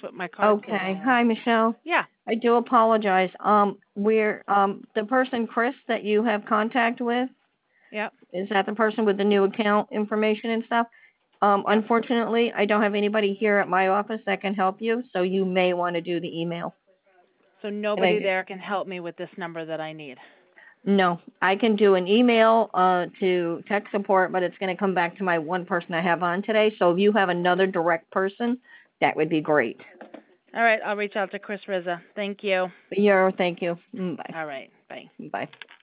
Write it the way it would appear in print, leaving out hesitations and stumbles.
what my card says Okay. anyway. Hi, Michelle. Yeah. I do apologize. We're the person Chris that you have contact with, Yep. is that the person with the new account information and stuff? Unfortunately, I don't have anybody here at my office that can help you, so you may want to do the email. So nobody there can help me with this number that I need. No, I can do an email to tech support, but it's going to come back to my one person I have on today. So if you have another direct person, that would be great. All right, I'll reach out to Chris Rizza. Thank you. Thank you. Bye. All right, bye. Bye.